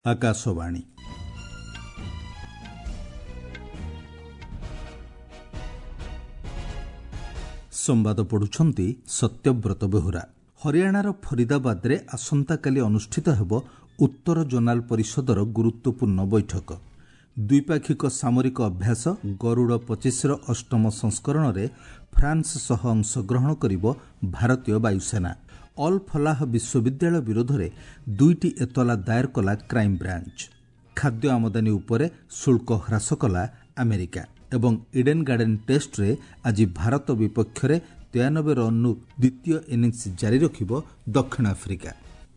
आकाशवाणी संवाद पढ़ुछंती सत्यव्रत बेहुरा। हरियाणार फरीदाबादरे आसंताकाली अनुष्ठित हेब उत्तर जोनाल परिषदर गुरुत्वपूर्ण बैठक। द्विपाक्षिक सामरिक अभ्यास गरुड़ 25 अष्टम संस्करण में फ्रांस सह अंशग्रहण करिब भारतीय वायुसेना। अल फलाह विश्वविद्यालय विरोध में 2टी एतला दायर कला क्राइम ब्रांच। खाद्य आमदानी उपरे शुल्क ह्रास कला अमेरिका एवं इडेन गार्डन टेस्ट रे आज भारत विपक्ष 93 रन द्वितीय इनिंग्स जारी रखिब दक्षिण आफ्रिका।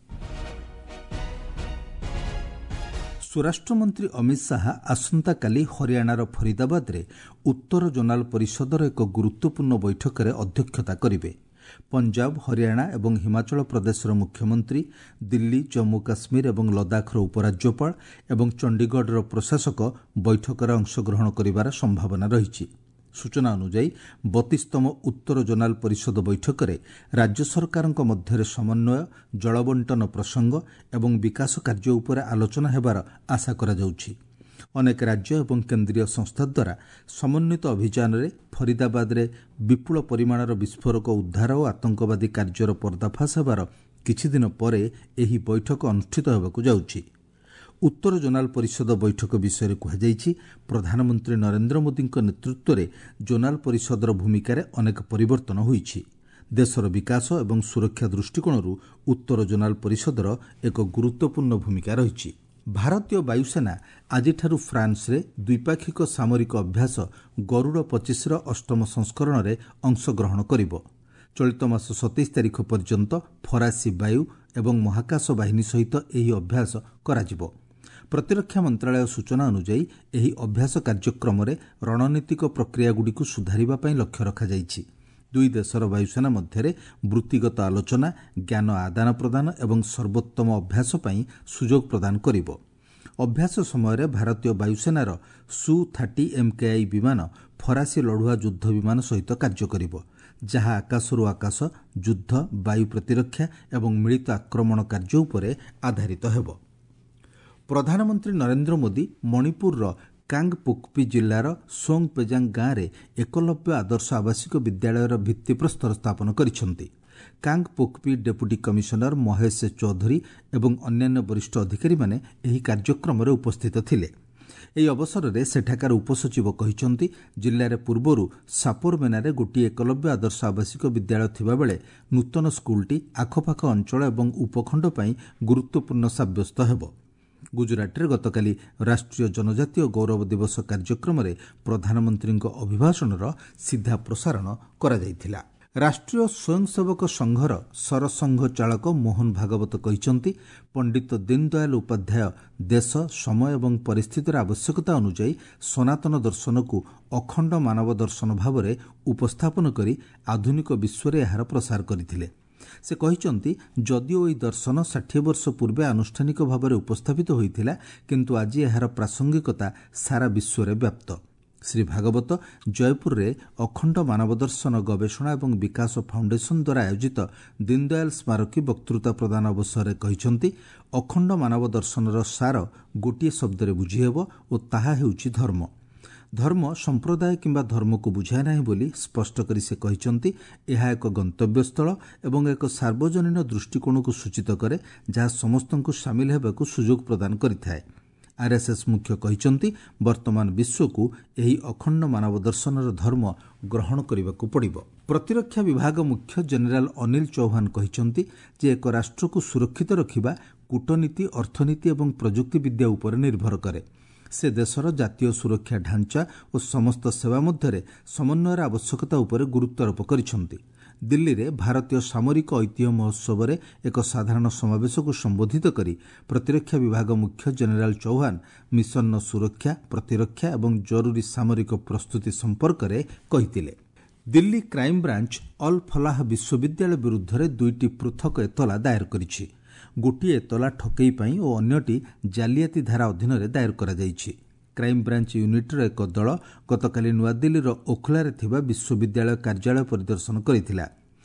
स्वराष्ट्रमंत्री अमित शाह आसंताकाली हरियाणार फरीदाबाद रे उत्तर जोनाल परिषदर एक गुरुत्वपूर्ण बैठक में अध्यक्षता करिवे। पंजाब, हरियाणा एवं हिमाचल प्रदेशर मुख्यमंत्री, दिल्ली, जम्मू काश्मीर एवं लद्दाखर उपराज्यपाल एवं चंडीगढ़ प्रशासक बैठक में अंशग्रहण करिवार संभावना रही। सूचना अनुसार 32तम उत्तर जोनाल परिषद बैठक में राज्य सरकार मध्य समन्वय, जलबंटन प्रसंग एवं विकास कार्य उपर आलोचना हेबार आशा करा जाउछि। अनेक राज्य एवं केंद्रीय संस्था द्वारा समन्वित अभियान रे फरीदाबाद रे विपुल परिमाणर विस्फोरक उद्धार और आतंकवादी कार्यर पर्दाफाश हेबार किछि दिन परे एही बैठक अनुष्ठित हेबाकु जाउछि। उत्तर जोनाल परिषद बैठक विषय कहुଯାଇଛି, प्रधानमंत्री नरेंद्र मोदी नेतृत्व में जोनाल परिषदर भूमिकार अनेक परिवर्तन होईछि। देशर विकास एवं सुरक्षा दृष्टिकोण उत्तर जोनाल परिषदर एक गुरुत्वपूर्ण भूमिका रही। भारतीय वायुसेना आज फ्रांस रे द्विपाक्षिक सामरिक अभ्यास गरुड़ 25 अष्टम संस्करण में अंशग्रहण करिब। चलित मास 27 तारिख पर्यंत फरासी वायु एवं महाकाश बाहिनी सहित एही अभ्यास कराजिब। प्रतिरक्षा मंत्रालय सूचना अनुसार एही अभ्यास कार्यक्रम में रणनीतिक प्रक्रियागुड़िक सुधारिबा पई लक्ष्य रखा जाइछि। दुई देशर वायुसेना मध्य वृत्तिगत आलोचना, ज्ञान आदान प्रदान एवं सर्वोत्तम अभ्यास पई सुजोग प्रदान करिब। अभ्यास समय भारतीय वायुसेनार Su-30 MKI विमान फरासी लड़ुआ युद्ध विमान सहित कार्य करिब, जहाँ आकाशरू आकाश युद्ध, वायु प्रतिरक्षा एवं मिलित आक्रमण कार्य उपरे आधारित हेब। प्रधानमंत्री नरेंद्र मोदी मणिपुर कांगपुक्पी जिलार सोंगपेजांग गाँव में एकलव्य आदर्श आवासिक विद्यालयर भित्तिप्रस्तर स्थापन करिसेंति। कांगपुक्पी डेप्यूटी कमिशनर महेश चौधरी एवं अन्यान्य वरिष्ठ अधिकारी माने एही कार्यक्रम में उपस्थित थिले। एही अवसर में सेठाकार उपसचिव कहिसेंति, जिले पूर्वरु सापोरमेनारे गोटे एकलव्य आदर्श आवासिक विद्यालय थिबा बेले नूतन स्कूलटी आखपाख अंचल एवं उपखंड पई गुरुत्वपूर्ण साब्यस्त हेब। गुजरात रे गतकाली राष्ट्रीय जनजातीय गौरव दिवस कार्यक्रम में प्रधानमंत्री अभिभाषणर सीधा प्रसारण करा जायथिला। राष्ट्रीय स्वयंसेवक संघर सरसंघ चालक मोहन भागवत कहिसेंति, पंडित दीनदयाल उपाध्याय देश, समय एवं परिस्थितिर आवश्यकता अनुसार सनातन दर्शन को अखंड मानव दर्शन भाव में उपस्थापन करी आधुनिक विश्व में यार प्रसार करथिले। से कहिसेंति, जदिओ एही दर्शन 60 वर्ष पूर्वे आनुष्ठानिक भाव में उपस्थापित होइथिला, किंतु आज यार प्रासंगिकता सारा विश्व में व्याप्त। श्री भागवत जयपुर रे अखंड मानव दर्शन गवेषणा एवं विकास फाउंडेशन द्वारा आयोजित दीनदयाल स्मारकी वक्तृता प्रदान अवसर में कहिसेंति, अखंड मानव दर्शनर सार गोटे शब्द रे बुझी हेबो ओ ताहा हेउछि धर्म। धर्म संप्रदाय किंबा धर्म को बुझाए नाही बोली स्पष्ट करी से कहिसेंति, एहा एक गंतव्य स्थल एवं एक सार्वजनीन दृष्टिकोण को सूचित करे, जहाँ समस्तंकु शामिल हेबाकु सुजोग प्रदान करिथाए। आरएसएस मुख्य कहिसेंति, वर्तमान विश्व को एही अखंड मानव दर्शनर धर्म ग्रहण करिबाकु पड़िबो। प्रतिरक्षा विभाग मुख्य जनरल अनिल चौहान कहिसेंति जे एक राष्ट्र को सुरक्षित रखिबा कूटनीति, अर्थनीति एवं प्रजुक्ति विद्या उपर निर्भर करे। से देशर जातीय सुरक्षा ढांचा और समस्त सेवा मध्य समन्वयर आवश्यकता उपर गुरुत्वारोप करिसेंति। दिल्ली रे भारतीय सामरिक ऐतिह्य महोत्सव में एक साधारण समावेश को संबोधित करी प्रतिरक्षा विभाग मुख्य जनरल चौहान मिशन सुरक्षा, प्रतिरक्षा एवं जरूरी सामरिक प्रस्तुति संपर्क में कहिथिले। दिल्ली क्राइम ब्रांच अल फलाह विश्वविद्यालय विरुद्ध में 2टी पृथक एतला दायर करिछि। गोटिए एतला ठकई पाई और अन्यटी जालियाती धारा अधीन में दायर करा जाइछि। क्राइम ब्रांच यूनिटर एक दल गतकाली नुआदिल्लीर ओखलारे थिबा विश्वविद्यालय कार्यालय परिदर्शन करिथिला।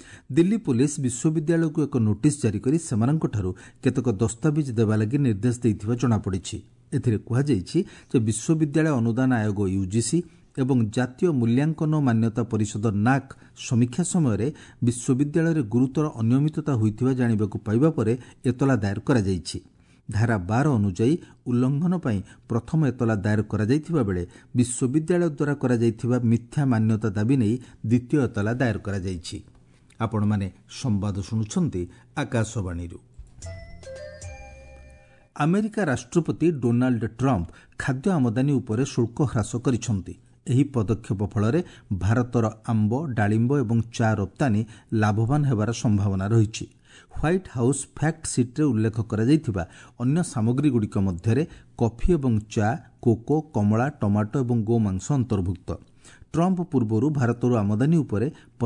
दिल्ली पुलिस विश्वविद्यालय को एक नोटिस जारी कर सेमानंकठारू केतक दस्तावेज देवा लगी निर्देश देइथिबा जଣାपड़िछि। एथिरे कुहाଯାଇଛି जे विश्वविद्यालय अनुदान आयोग यूजीसी एवं जातीय मूल्यांकन मान्यता परिषद नाक समीक्षा समय विश्वविद्यालय गुरुतर अनियमितता होइथिबा जानिबाकु पाइबा परे एतला दायर करा जाइछि। धारा 12 अनुसार उल्लंघन पर प्रथम एतला दायर करा जाइथिबा बेले विश्वविद्यालय द्वारा करा जाइथिबा मिथ्या मान्यता दाबी नहीं द्वितीय एतला दायर करा जाइछि। आपण माने संवाद सुनुछंती आकाशवाणी। अमेरिका राष्ट्रपति डोनाल्ड ट्रंप खाद्य आमदानी उपरे शुल्क ह्रास करिसंती। एही पदक्षेप फଳରେ भारतर आंब, डालिंब एवं चा रप्तानी लाभवान हेबार संभावना रहिछि। ह्वाइट हाउस फैक्ट सीट्रे उल्लेख कराଯାଇଥିବା अन्य सामग्रीगुड़िक मध्य कॉफी एवं चा, कोको, कमला, टमाटो एवं गोमांस अंतर्भुक्त। ट्रंप पूर्वर भारतर आमदानी उपरे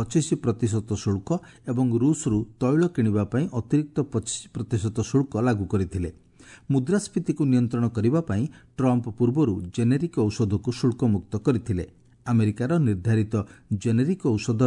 25% शुल्क एवं रूसरू तैल किणवा ପାଇଁ अतिरिक्त 25% शुल्क लागू करथिले। मुद्रास्फीति को नियंत्रण करने पर ट्रंप पूर्वर जेनेरिक औषध को शुल्क मुक्त करथिले। अमेरिकार निर्धारित जेनेरिक औषधर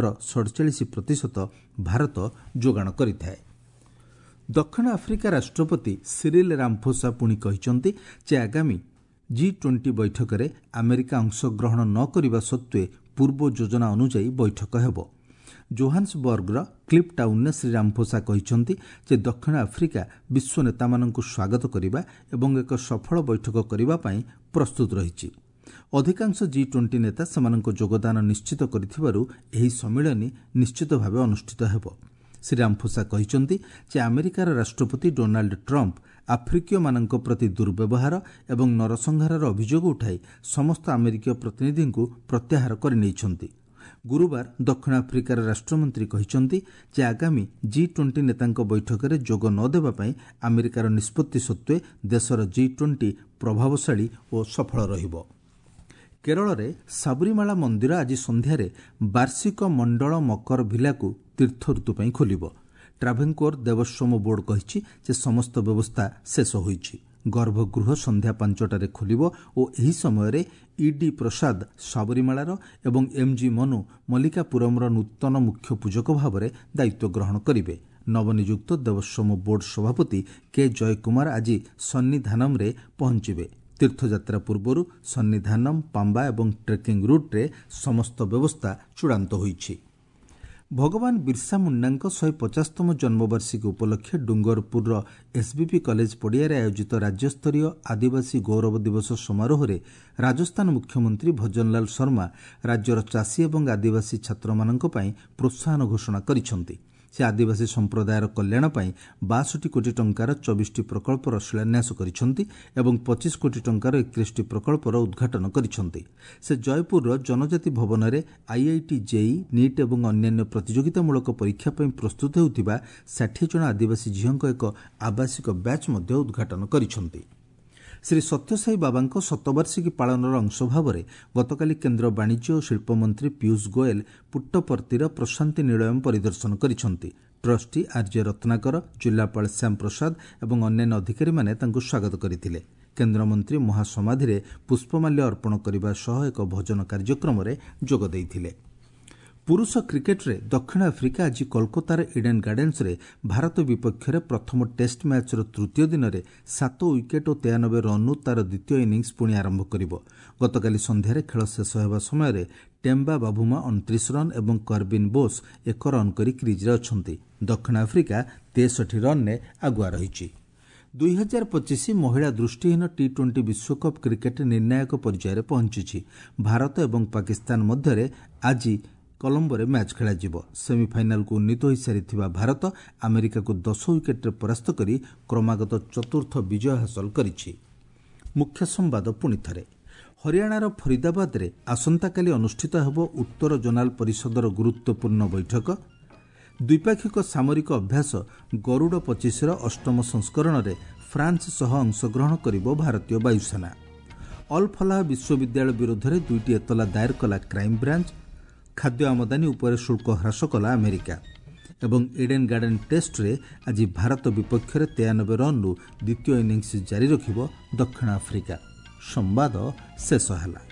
47% भारत जोगाण करिथाय। दक्षिण आफ्रिका राष्ट्रपति सिरिल रामफोसा पुणी कहिसंती जे आगामी G20 बैठक में अमेरिका अंशग्रहण न करने सत्वे पूर्व योजना अनुसार बैठक हेब। जोहान्सबर्गर क्लिप टाउन में श्री रामफोसा कहिसंती जे दक्षिण आफ्रिका विश्व नेता माननकु स्वागत करिबा एवं एक सफल बैठक करिबा पई प्रस्तुत रहिछि। अधिकांश G20 नेता सेमाननको योगदान निश्चित करिथिबारु एही सम्मेलन निश्चित भावे अनुष्ठित हेब। श्री रामफोसा कहिसंती जे अमेरिकार राष्ट्रपति डोनाल्ड ट्रंप आफ्रिकीय माननक प्रति दुर्व्यवहार एवं नरसंहारर अभियोग उठाई समस्त अमेरिकीय प्रतिनिधि को प्रत्याहार करनेइछंती। गुरुवार दक्षिण आफ्रिकार राष्ट्रमंत्री कहिसंती जे आगामी G20 नेतांक बैठक में जोग न देबा पई अमेरिकार निष्पत्ति सत्वे देशर G20 प्रभावशाली और सफल रहिबो। केरल रे साबरीमाला मंदिर आज संध्यारे वार्षिक मंडल मकर भिला को तीर्थ ऋतु पई खोलिबो। ट्राभेंकोर देवस्वम बोर्ड कहिछि जे समस्त व्यवस्था शेष होईछि। गर्भगृह संध्या 5टारे खोलिबो और एही समय ईडी प्रसाद साबरीमालार एवं एमजी मनु मल्लिकापुरमर नूतन मुख्य पूजक भाव में दायित्व ग्रहण करिवे। नवनियुक्त देवस्वम बोर्ड सभापति के जयकुमार आज सन्निधानम रे पहुंचिबे। तीर्थयात्रा पूर्व सन्निधानम, पांबा एवं ट्रेकिंग रूट्रे समस्त व्यवस्था चूड़ांत होईछि। भगवान बिरसा मुंडांक 150तम जन्मवार्षिकी उपलक्षे डुंगरपुर एसबीपी कॉलेज पड़िया आयोजित राज्यस्तरीय आदिवासी गौरव दिवस समारोह में राजस्थान मुख्यमंत्री भजनलाल शर्मा राज्यर चाषी एवं आदिवासी छात्र मानक पई प्रोत्साहन घोषणा करिसंती। से आदिवासी संप्रदायर कल्याण पई 62 कोटी टंकार 24टी प्रकल्पर शिलान्यास करिसंती एवं 25 कोटी टंकार 31टी प्रकल्पर उद्घाटन करिसंती। से जयपुर जनजाति भवन में IIT JEE नीट एवं अन्यान्य प्रतियोगितामूलक परीक्षा पई प्रस्तुत हेउथिबा 60 जन आदिवासी झीलक एक आवासिक बैच मध्य उद्घाटन करिसंती। श्री सत्यसाई बाबांक शतवार्षिकी पालनर अंश भाव में गतकाली केन्द्र वाणिज्य और शिल्प मंत्री पीयूष गोयल पुट्टपर्तीर प्रशांति निलयम परिदर्शन करिसंती। ट्रस्टी आरजे रत्नाकर, जिलापाल श्याम प्रसाद एवं अन्यान्य अधिकारी माने तांको स्वागत करथिले। केन्द्रमंत्री महासमाधि पुष्पमाल्य अर्पण करने सह एक भजन कार्यक्रम में जोग देइथिले। पुरुष क्रिकेट रे दक्षिण आफ्रिका आज कोलकातार इडेन गार्डेन्स रे भारत विपक्ष में प्रथम टेस्ट मैचर तृतीय दिन में 7 विकेट और 93 रन तार द्वितीय इनिंग्स पुणी आरंभ करिबो। गतकाली संध्यारे खेल शेष होगा समय टेम्बा बाबुमा 29 रन और कर्बिन बोस 1 रन करी क्रिज रे अछंती। दक्षिण आफ्रिका 63 रन ने आगुआ रही। 2025 महिला दृष्टिहीन T20 विश्वकप क्रिकेट निर्णायक पर्यायर पहुंची। भारत और पाकिस्तान मध्य आज कोलंबो रे मैच खेला जिवो। सेमीफाइनाल को उन्नीत हो सारी भारत अमेरिका को 10 विकेट परास्त करी क्रमागत चतुर्थ विजय हासिल करिछि। मुख्य संवाद पुणी थरे। हरियाणार फरीदाबाद रे आसंताकाली अनुष्ठित हेबो उत्तर जोनाल परिषदर गुरुत्वपूर्ण बैठक। द्विपाक्षिक सामरिक अभ्यास गरुड़ 25 अष्टम संस्करण रे फ्रांस सह अंशग्रहण करिबो भारतीय वायुसेना। अल फलाह विश्वविद्यालय विरोध में 2टी एतला दायर कला क्राइम ब्रांच। खाद्य आमदानी उपर शुल्क ह्रास कला अमेरिका। एवं इडेन गार्डन टेस्ट रे आज भारत विपक्ष 93 रन द्वितीय इनिंग्स जारी रखिबो दक्षिण आफ्रिका। संवाद शेष होला।